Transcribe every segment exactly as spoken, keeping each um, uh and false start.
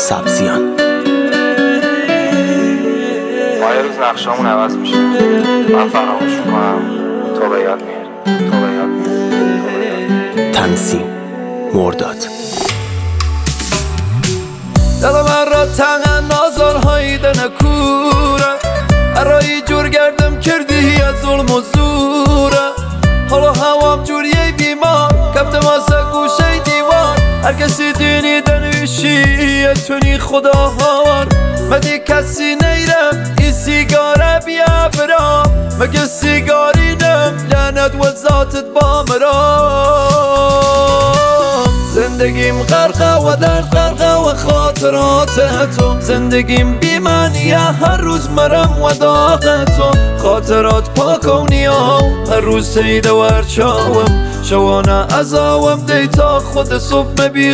سبزیان. ما یه روز نقشامون عوض میشه، من فراموش میکنم، تو به یاد میاری، تو به یاد میاری. تنظیم مرداد. دل من را تنگ نازارهای دنکوره، ارایی جور گردم کردی از ظلم و زوره. حالا هوام جوریه بیمار کفتم واسه گوشه دیوار. هر کسی دینی دنوشی تونی خدا هاوار. مدی کسی نیرم ای سیگاره بیا برام، مگه سیگاری نم لعنت و ذاتت با مرام. زندگیم غرقه و درد غرقه و خاطرات تو، زندگیم بی معنیه هر روز مرم و داغ تو. خاطرات پاکونی ها هر روز سیده ورچاوم، شوانه ازاوم دی تا خود صبح بی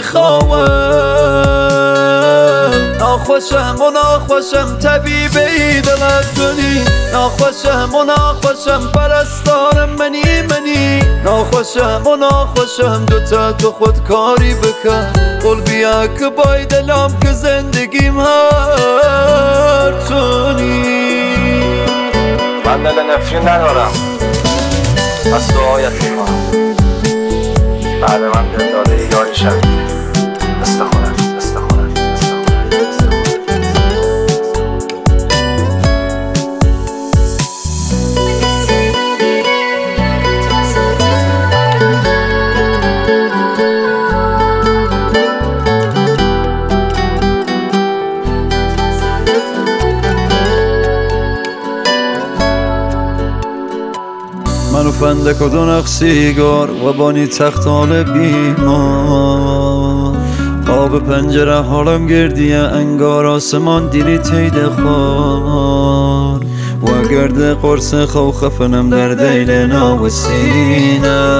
خواهم. ناخوشم و ناخوشم طبیبی دلت کنی، ناخوشم و ناخوشم پرستارم منی منی. ناخوشم و ناخوشم دوتا تو خود کاری بکن، قول بیا که بای دلم که زندگیم هر تونی. من دل نفرین ندارم، از دعایت میکنم بعد من دل داده یاری شد. استخونت استخونت منو فندک و دو نخ سیگار و بانی تختال بیمار. آب پنجره حالم گردیه انگار آسمان دیری تیده خوار. و گرد قرص خو خفنم در دیل ناو سینه.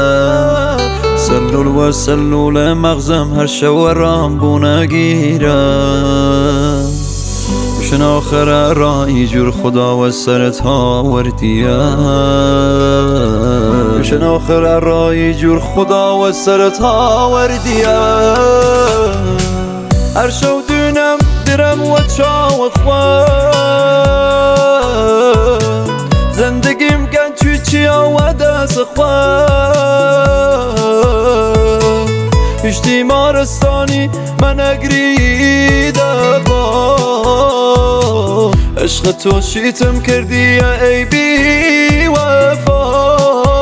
سلول و سلول مغزم هر شو رام بونه گیره. شن آخر رایی جور خدا و سرت ها وردیه. شن آخر رایی جور خدا و سرت ها وردیه. هر شو دونم درم و چاو خواه. زندگیم گن چوچی و دست خواه. پشتی مارستانی من اگریده با. عشق تو شیتم کردی ای بی وفا.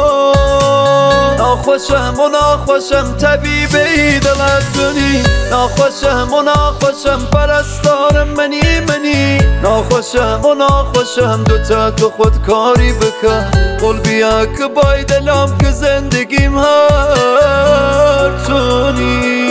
ناخوشم و ناخوشم طبیبی دلت کنی، ناخوشم و ناخوشم پرستارم منی منی. ناخوشم و ناخوشم دوتا تو خود کاری بکن، قول بیا که بای دلم که زندگیم هر تونی.